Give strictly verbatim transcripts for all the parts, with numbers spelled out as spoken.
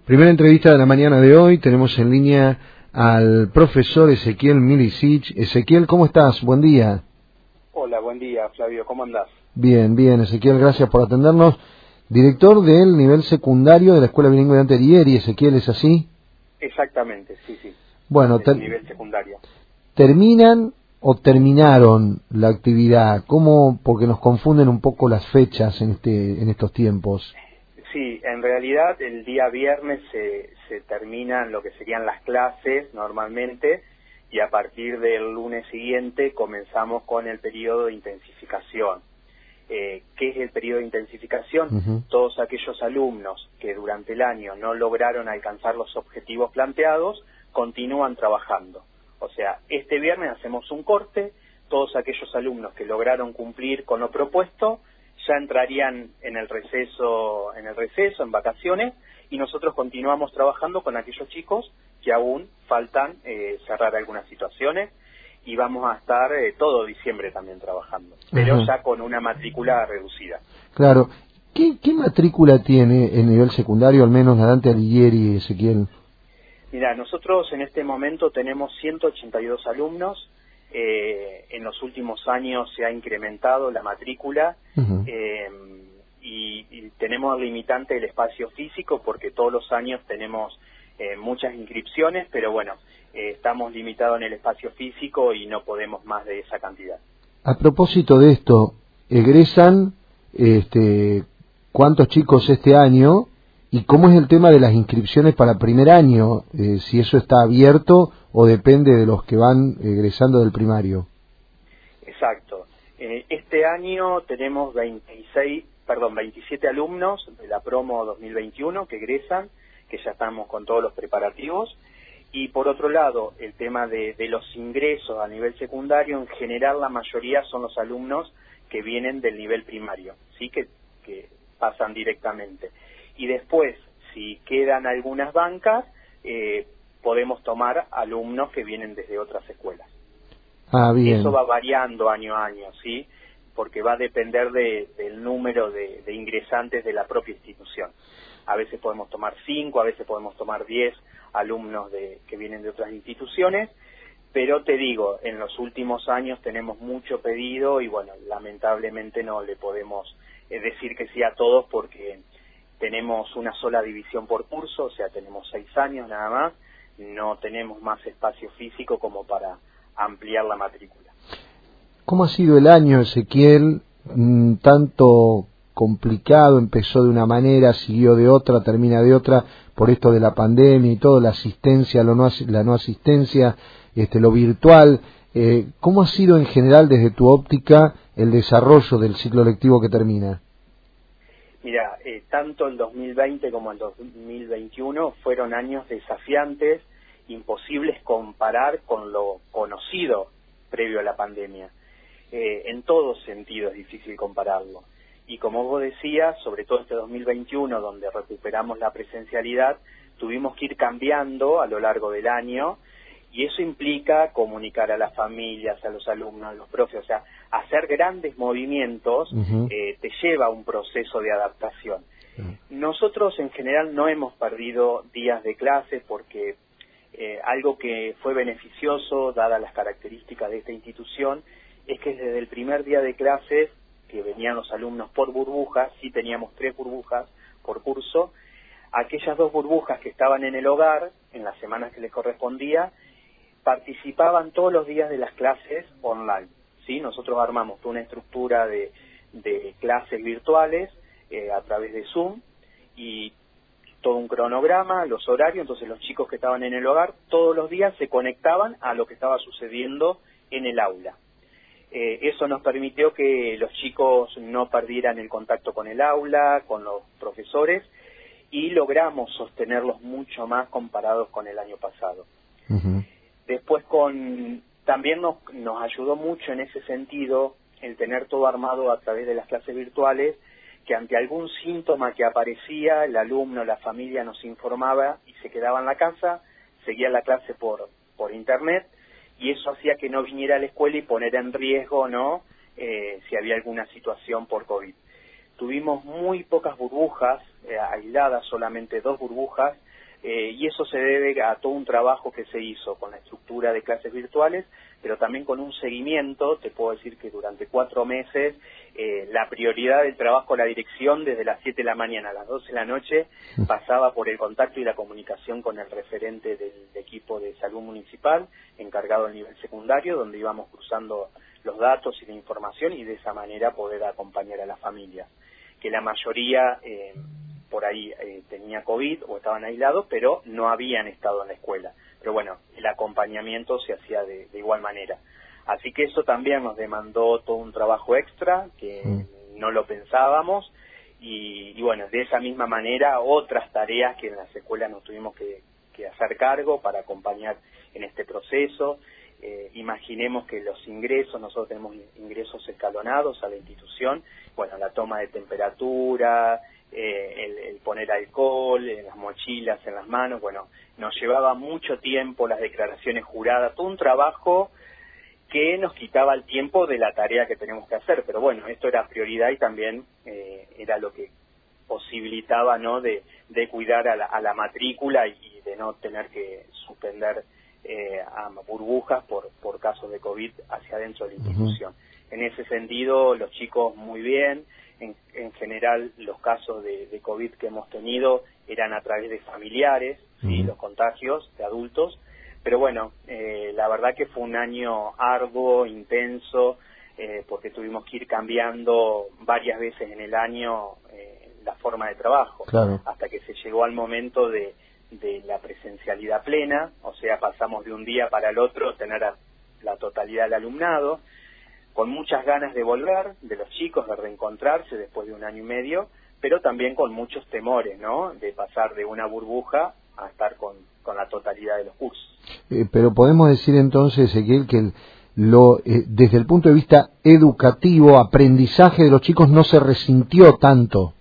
Primera entrevista de la mañana de hoy. Tenemos en línea al profesor Ezequiel Milicic. Ezequiel, ¿cómo estás? Buen día. Hola, buen día, Flavio. ¿Cómo andás? Bien, bien, Ezequiel, gracias por atendernos. Director del nivel secundario de la Escuela Bilingüe de Anterieri. Ezequiel, ¿es así? Exactamente, sí, sí. Bueno, Del ter nivel secundario. ¿terminan o terminaron la actividad? ¿Cómo? Porque nos confunden un poco las fechas en este en estos tiempos. Sí, en realidad el día viernes se, se terminan lo que serían las clases normalmente y a partir del lunes siguiente comenzamos con el periodo de intensificación. Eh, ¿Qué es el periodo de intensificación? Uh-huh. Todos aquellos alumnos que durante el año no lograron alcanzar los objetivos planteados continúan trabajando. O sea, este viernes hacemos un corte, todos aquellos alumnos que lograron cumplir con lo propuesto ya entrarían en el receso, en el receso, en vacaciones, y nosotros continuamos trabajando con aquellos chicos que aún faltan eh, cerrar algunas situaciones, y vamos a estar eh, todo diciembre también trabajando, pero Ajá. ya con una matrícula reducida. Claro. ¿Qué, qué matrícula tiene el nivel secundario, al menos la Dante Alighieri, Ezequiel? Mira, nosotros en este momento tenemos ciento ochenta y dos alumnos. Eh, en los últimos años se ha incrementado la matrícula. Uh-huh. eh, y, y tenemos limitante el espacio físico porque todos los años tenemos eh, muchas inscripciones, pero bueno, eh, estamos limitados en el espacio físico y no podemos más de esa cantidad. A propósito de esto, egresan este, ¿cuántos chicos este año? ¿Y cómo es el tema de las inscripciones para primer año? Eh, si eso está abierto o depende de los que van egresando del primario. Exacto. Eh, este año tenemos veintiséis, perdón, veintisiete alumnos de la promo dos mil veintiuno que egresan, que ya estamos con todos los preparativos. Y por otro lado, el tema de, de los ingresos a nivel secundario, en general la mayoría son los alumnos que vienen del nivel primario, sí, que, que pasan directamente. Y después, si quedan algunas bancas, eh, podemos tomar alumnos que vienen desde otras escuelas. Ah, bien. Eso va variando año a año, ¿sí? Porque va a depender de, del número de, de ingresantes de la propia institución. A veces podemos tomar cinco, a veces podemos tomar diez alumnos de, que vienen de otras instituciones, pero te digo, en los últimos años tenemos mucho pedido y bueno, lamentablemente no le podemos eh, decir que sí a todos porque tenemos una sola división por curso, o sea, tenemos seis años nada más, no tenemos más espacio físico como para ampliar la matrícula. ¿Cómo ha sido el año, Ezequiel? Mm, tanto complicado, empezó de una manera, siguió de otra, termina de otra, por esto de la pandemia y todo, la asistencia, lo no, la no asistencia, este, lo virtual. Eh, ¿Cómo ha sido en general desde tu óptica el desarrollo del ciclo lectivo que termina? Mira, eh, tanto el dos mil veinte como el dos mil veintiuno fueron años desafiantes, imposibles comparar con lo conocido previo a la pandemia. Eh, en todo sentido es difícil compararlo. Y como vos decías, sobre todo este dos mil veintiuno, donde recuperamos la presencialidad, tuvimos que ir cambiando a lo largo del año, y eso implica comunicar a las familias, a los alumnos, a los profes, o sea, hacer grandes movimientos. Uh-huh. eh, te lleva a un proceso de adaptación. Uh-huh. Nosotros en general no hemos perdido días de clase porque eh, algo que fue beneficioso, dadas las características de esta institución, es que desde el primer día de clases, que venían los alumnos por burbujas, sí teníamos tres burbujas por curso, aquellas dos burbujas que estaban en el hogar, en las semanas que les correspondía, participaban todos los días de las clases online, ¿sí? Nosotros armamos toda una estructura de, de clases virtuales eh, a través de Zoom y todo un cronograma, los horarios, entonces los chicos que estaban en el hogar todos los días se conectaban a lo que estaba sucediendo en el aula. Eh, eso nos permitió que los chicos no perdieran el contacto con el aula, con los profesores, y logramos sostenerlos mucho más comparados con el año pasado. Uh-huh. Después con también nos, nos ayudó mucho en ese sentido el tener todo armado a través de las clases virtuales, que ante algún síntoma que aparecía, el alumno, la familia nos informaba y se quedaba en la casa, seguía la clase por, por internet, y eso hacía que no viniera a la escuela y poner en riesgo, ¿no?, eh, si había alguna situación por COVID. Tuvimos muy pocas burbujas, eh, aisladas, solamente dos burbujas, eh, y eso se debe a todo un trabajo que se hizo con la estructura de clases virtuales, pero también con un seguimiento. Te puedo decir que durante cuatro meses eh, la prioridad del trabajo de la dirección desde las siete de la mañana a las doce de la noche pasaba por el contacto y la comunicación con el referente del equipo de salud municipal encargado del nivel secundario, donde íbamos cruzando los datos y la información y de esa manera poder acompañar a las familias, que la mayoría eh, por ahí eh, tenía COVID o estaban aislados, pero no habían estado en la escuela. Pero bueno, el acompañamiento se hacía de, de igual manera. Así que eso también nos demandó todo un trabajo extra, que mm. no lo pensábamos, y, y bueno, de esa misma manera otras tareas que en las escuelas nos tuvimos que, que hacer cargo para acompañar en este proceso. Eh, imaginemos que los ingresos, nosotros tenemos ingresos escalonados a la institución, bueno, la toma de temperatura, eh, el, el poner alcohol en las mochilas, en las manos, bueno, nos llevaba mucho tiempo las declaraciones juradas, todo un trabajo que nos quitaba el tiempo de la tarea que tenemos que hacer, pero bueno, esto era prioridad y también eh, era lo que posibilitaba, ¿no?, de, de cuidar a la, a la matrícula y, y de no tener que suspender eh, a burbujas por, por casos de COVID hacia adentro de la institución. Uh-huh. En ese sentido, los chicos muy bien. En, en general, los casos de, de COVID que hemos tenido eran a través de familiares, uh-huh. ¿sí?, los contagios de adultos. Pero bueno, eh, la verdad que fue un año arduo, intenso, eh, porque tuvimos que ir cambiando varias veces en el año eh, la forma de trabajo, claro. hasta que se llegó al momento de, de la presencialidad plena, o sea, pasamos de un día para el otro tener a la totalidad del alumnado, con muchas ganas de volver, de los chicos, de reencontrarse después de un año y medio, pero también con muchos temores, ¿no?, de pasar de una burbuja a estar con, con la totalidad de los cursos. Eh, pero podemos decir entonces, Ezequiel, que el, lo, eh, desde el punto de vista educativo, aprendizaje de los chicos no se resintió tanto.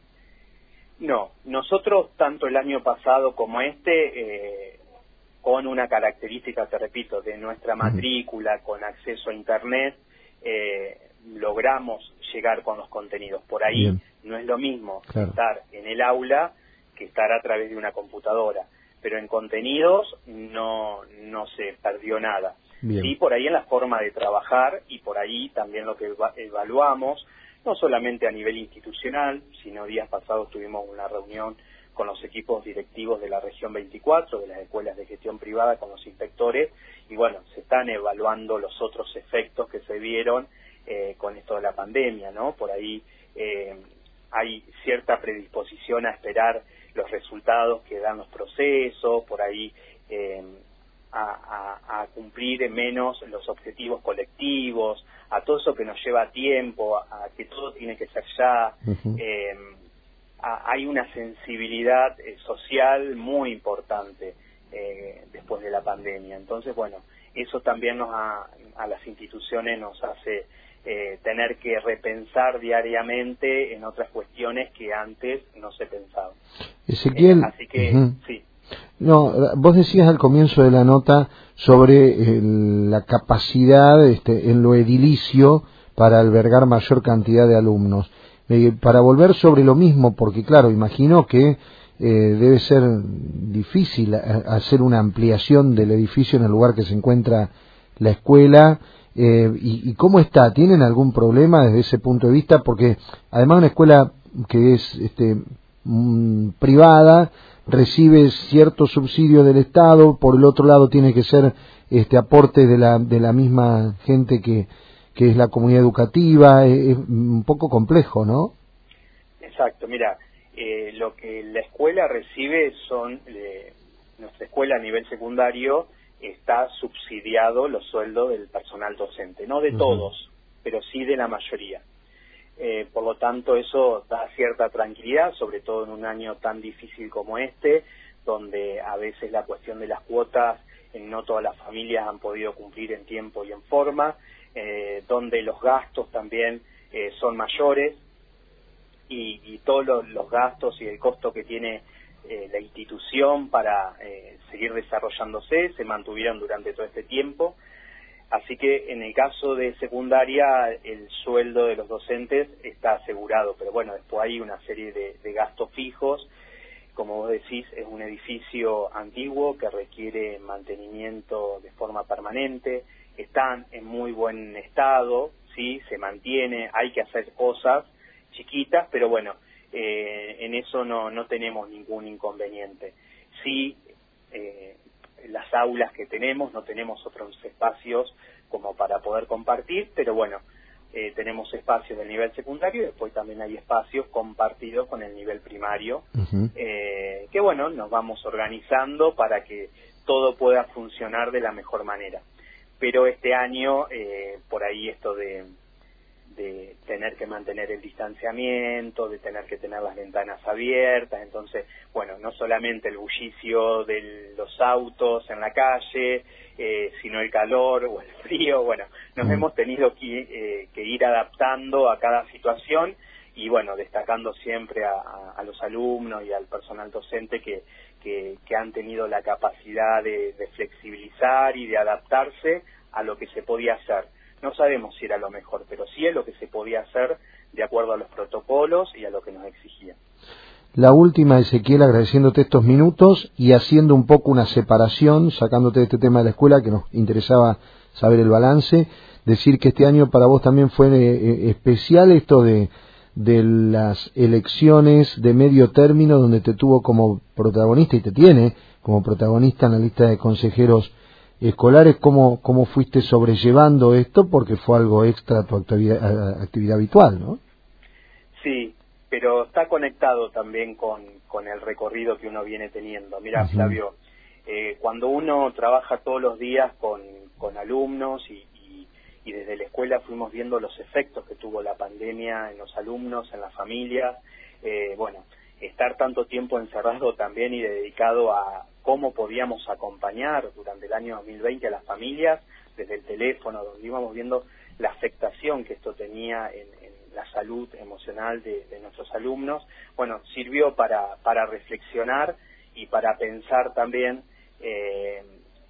No, nosotros tanto el año pasado como este, eh, con una característica, te repito, de nuestra matrícula, uh-huh. con acceso a Internet, eh, logramos llegar con los contenidos. Por ahí Bien. No es lo mismo claro. estar en el aula que estar a través de una computadora. Pero en contenidos no, no se perdió nada. Bien. Sí, por ahí en la forma de trabajar y por ahí también lo que evaluamos, no solamente a nivel institucional, sino días pasados tuvimos una reunión con los equipos directivos de la región veinticuatro, de las escuelas de gestión privada, con los inspectores, y bueno, se están evaluando los otros efectos que se vieron eh, con esto de la pandemia, ¿no? Por ahí eh, hay cierta predisposición a esperar los resultados que dan los procesos, por ahí eh, a, a, a cumplir menos los objetivos colectivos, a todo eso que nos lleva tiempo, a, a que todo tiene que ser ya. Uh-huh. eh, a, hay una sensibilidad eh, social muy importante eh, después de la pandemia. Entonces, bueno, eso también nos ha, a las instituciones nos hace Eh, tener que repensar diariamente en otras cuestiones que antes no se pensaban. Ezequiel, eh, así que uh-huh. sí. No, vos decías al comienzo de la nota sobre el, la capacidad este, en lo edilicio para albergar mayor cantidad de alumnos. Eh, para volver sobre lo mismo, porque claro, imagino que eh, debe ser difícil hacer una ampliación del edificio en el lugar que se encuentra la escuela. Eh, y, ¿Y cómo está? ¿Tienen algún problema desde ese punto de vista? Porque además una escuela que es este, mm, privada recibe cierto subsidio del Estado, por el otro lado tiene que ser este aporte de la de la misma gente que, que es la comunidad educativa, es, es un poco complejo, ¿no? Exacto, mira, eh, lo que la escuela recibe son, eh, nuestra escuela a nivel secundario, está subsidiado los sueldos del personal docente, no de uh-huh. todos, pero sí de la mayoría. Eh, por lo tanto, eso da cierta tranquilidad, sobre todo en un año tan difícil como este, donde a veces la cuestión de las cuotas, en no todas las familias han podido cumplir en tiempo y en forma, eh, donde los gastos también eh, son mayores, y, y todos los, los gastos y el costo que tiene Eh, la institución para eh, seguir desarrollándose, se mantuvieron durante todo este tiempo. Así que en el caso de secundaria, el sueldo de los docentes está asegurado, pero bueno, después hay una serie de, de gastos fijos como vos decís, es un edificio antiguo que requiere mantenimiento de forma permanente, están en muy buen estado, sí, se mantiene, hay que hacer cosas chiquitas, pero bueno, eh, en eso no, no tenemos ningún inconveniente. Sí, eh, las aulas que tenemos, no tenemos otros espacios como para poder compartir, pero bueno, eh, tenemos espacios del nivel secundario y después también hay espacios compartidos con el nivel primario, uh-huh. eh, que bueno, nos vamos organizando para que todo pueda funcionar de la mejor manera. Pero este año, eh, por ahí esto de, de tener que mantener el distanciamiento, de tener que tener las ventanas abiertas, entonces, bueno, no solamente el bullicio de los autos en la calle, eh, sino el calor o el frío, bueno, nos mm. hemos tenido que, eh, que ir adaptando a cada situación y, bueno, destacando siempre a, a, a los alumnos y al personal docente que, que, que han tenido la capacidad de, de flexibilizar y de adaptarse a lo que se podía hacer. No sabemos si era lo mejor, pero sí es lo que se podía hacer de acuerdo a los protocolos y a lo que nos exigían. La última, Ezequiel, agradeciéndote estos minutos y haciendo un poco una separación, sacándote de este tema de la escuela, que nos interesaba saber el balance, decir que este año para vos también fue eh, especial esto de, de las elecciones de medio término, donde te tuvo como protagonista y te tiene como protagonista en la lista de consejeros escolares. ¿Cómo, cómo fuiste sobrellevando esto? Porque fue algo extra a tu actividad, actividad habitual, ¿no? Sí, pero está conectado también con, con el recorrido que uno viene teniendo. Mira, uh-huh. Flavio, eh, cuando uno trabaja todos los días con, con alumnos y, y, y desde la escuela fuimos viendo los efectos que tuvo la pandemia en los alumnos, en las familias, eh, bueno, estar tanto tiempo encerrado también y dedicado a cómo podíamos acompañar durante el año dos mil veinte a las familias, desde el teléfono, donde íbamos viendo la afectación que esto tenía en, en la salud emocional de, de nuestros alumnos, bueno, sirvió para, para reflexionar y para pensar también eh,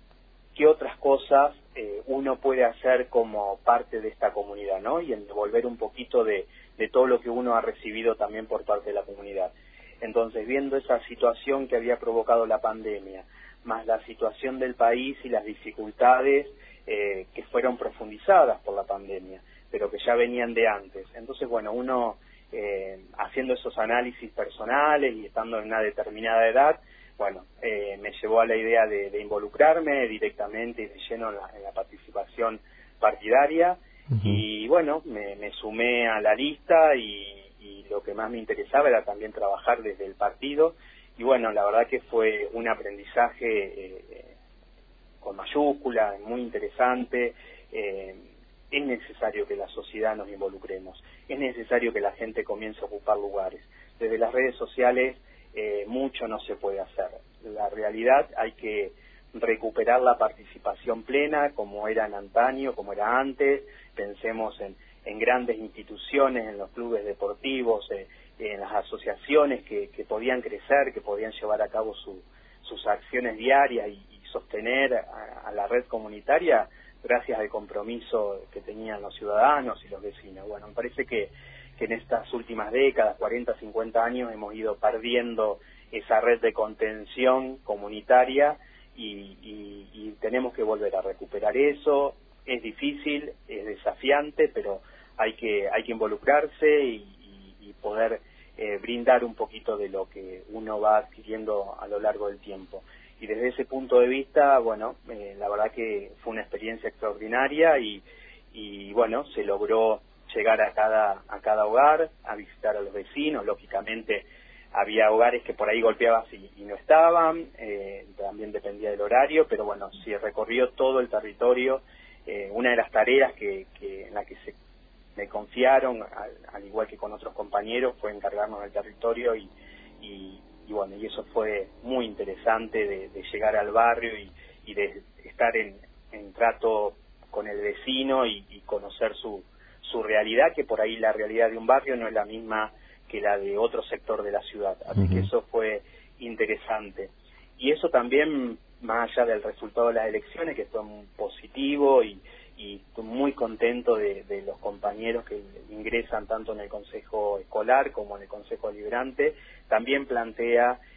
qué otras cosas eh, uno puede hacer como parte de esta comunidad, ¿no? Y en devolver un poquito de, de todo lo que uno ha recibido también por parte de la comunidad. Entonces, viendo esa situación que había provocado la pandemia, más la situación del país y las dificultades eh, que fueron profundizadas por la pandemia, pero que ya venían de antes. Entonces, bueno, uno eh, haciendo esos análisis personales y estando en una determinada edad, bueno, eh, me llevó a la idea de, de involucrarme directamente y de lleno en la, en la participación partidaria. Uh-huh. Y bueno, me, me sumé a la lista y, y lo que más me interesaba era también trabajar desde el partido. Y bueno, la verdad que fue un aprendizaje eh, con mayúscula, muy interesante. Eh, es necesario que la sociedad nos involucremos, es necesario que la gente comience a ocupar lugares. Desde las redes sociales eh, mucho no se puede hacer. La realidad, hay que recuperar la participación plena como era en antaño, como era antes. Pensemos en, en grandes instituciones, en los clubes deportivos, eh, en las asociaciones que, que podían crecer, que podían llevar a cabo su, sus acciones diarias y, y sostener a, a la red comunitaria gracias al compromiso que tenían los ciudadanos y los vecinos. Bueno, me parece que, que en estas últimas décadas, cuarenta, cincuenta años, hemos ido perdiendo esa red de contención comunitaria y, y, y tenemos que volver a recuperar eso. Es difícil, es desafiante, pero hay que, hay que involucrarse y, y, y poder eh, brindar un poquito de lo que uno va adquiriendo a lo largo del tiempo. Y desde ese punto de vista, bueno, eh, la verdad que fue una experiencia extraordinaria y, y bueno, se logró llegar a cada, a cada hogar, a visitar a los vecinos. Lógicamente había hogares que por ahí golpeabas y, y no estaban, eh, también dependía del horario, pero bueno, se recorrió todo el territorio. Eh, una de las tareas que, que en la que se me confiaron, al, al igual que con otros compañeros, fue encargarnos del territorio y, y y bueno, y eso fue muy interesante de, de llegar al barrio y, y de estar en, en trato con el vecino y, y conocer su, su realidad, que por ahí la realidad de un barrio no es la misma que la de otro sector de la ciudad. Así uh-huh. que eso fue interesante. Y eso también, más allá del resultado de las elecciones, que fue muy positivo y, y estoy muy contento de, de los compañeros que ingresan tanto en el Consejo Escolar como en el Consejo Deliberante, también plantea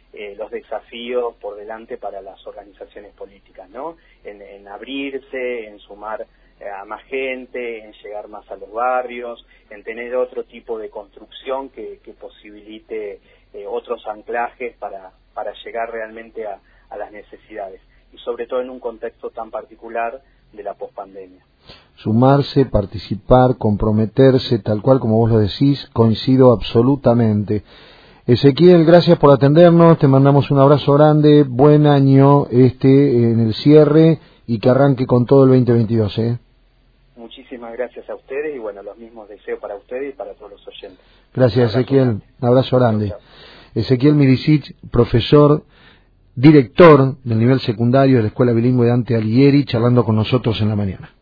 eh, los desafíos por delante para las organizaciones políticas, ¿no? En, en abrirse, en sumar eh, a más gente, en llegar más a los barrios, en tener otro tipo de construcción que, que posibilite eh, otros anclajes para, para llegar realmente a, a las necesidades, y sobre todo en un contexto tan particular de la pospandemia. Sumarse, participar, comprometerse, tal cual como vos lo decís, coincido absolutamente. Ezequiel, gracias por atendernos, te mandamos un abrazo grande, buen año este en el cierre y que arranque con todo el veinte veintidós, ¿eh? Muchísimas gracias a ustedes y bueno, los mismos deseos para ustedes y para todos los oyentes. Gracias, Ezequiel, un abrazo grande. Ezequiel Miricic, profesor, director del nivel secundario de la Escuela Bilingüe Dante Alighieri, charlando con nosotros en la mañana.